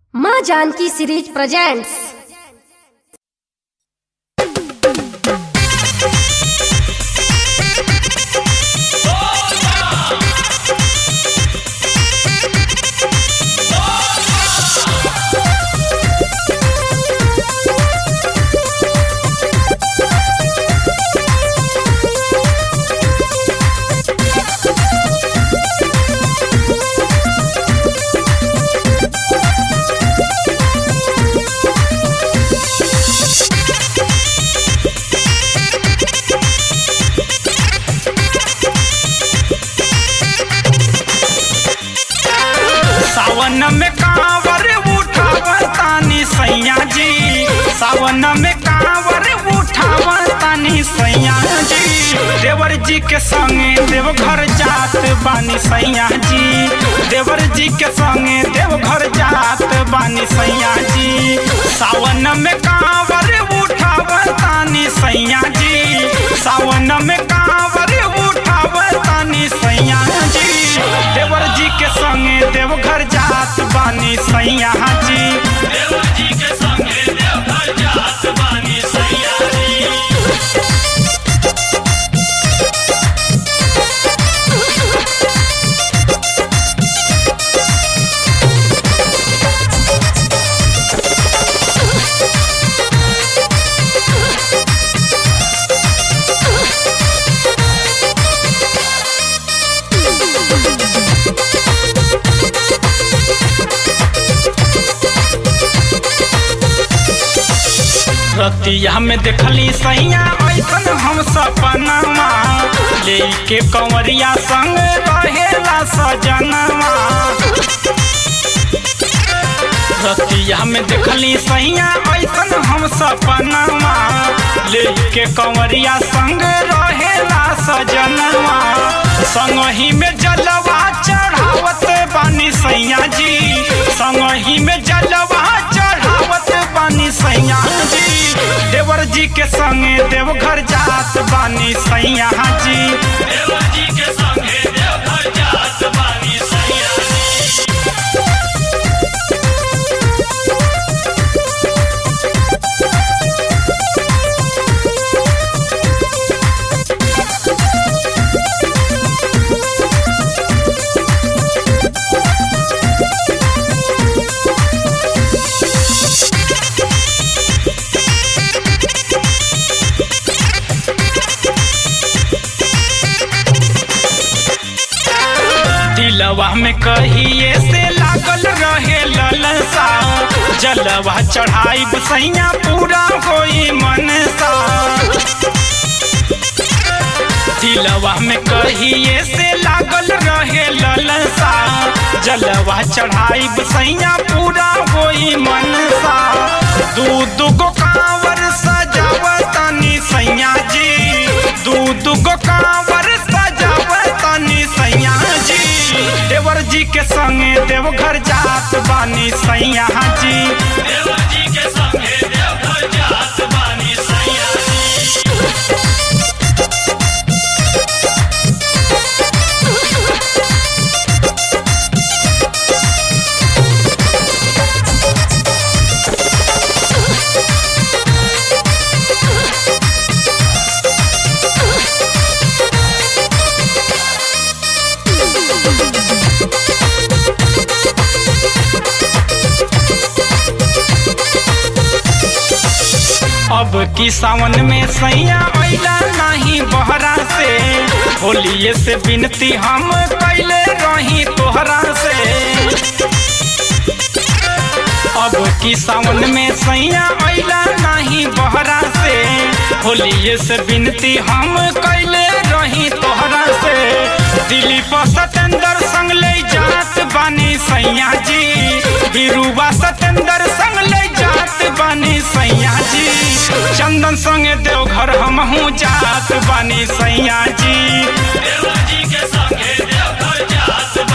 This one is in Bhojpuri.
माँ जानकी सीरीज प्रेजेंट्स। सावन में कांवर उठावतानी सैया जी, सावन में कांवर उठावतानी सैया जी। देवर जी के संगे देवघर जात बानी सैया जी, देवर जी के संगे देवघर जात बानी सैया जी। सावन में कांवर उठावतानी सैया जी, सावन में कांवर उठावतानी सैया जी। देवर जी के संगे देवघर जात बानी सैया जी, देवर जी के संगे देवघर जात बानी सैया जी। रतिया में देखली सैया ऐसन हम सपनमा, लेके कंवरिया संग रहेला सजनवा। रतिया में देखली सैया ऐसन हम सपनमा, लेके कंवरिया संग रहेला सजनवा। संगही में जलवा चढ़ावत बानी सैया जी, संगही में जलवा चढ़ावत बानी सैया जी। देवर जी के संगे देवघर जात बानी सैया जी, देवर जी के संगे देवघर जात बानी सैया जी। दिलवा में कहिए से लागल रहे ललसा, जलवा चढ़ाई सैया पूरा होई मनसा। दिलवा में कहिए से लागल रहे ललसा, जलवा चढ़ाई सैया पूरा होई मनसा। दूध गो कांवर सजावतानी सैया जी, दूध गो कांवर सजावतानी सैया जी। देवर जी के संगे देवघर जात बानी सैया जी, देवर जी के संगे देवघर जात बानी सैया जी। अब की सावन में सैया अइला नहीं बहरा से, होलिये से विनती हम कैले रही तोहरा से। अब की सावन में सैया अइला नहीं बहरा से, होलिये से विनती हम कैले रही तोहरा से। दिलीप सतेंद्र संग ले जात बानी सैया जी, बिरुवा सतेंद्र संग ले जात बानी सैया जी। चंदन संगे देवघर हमहू जात बानी सैया जी, देवर जी के संगे देवघर जात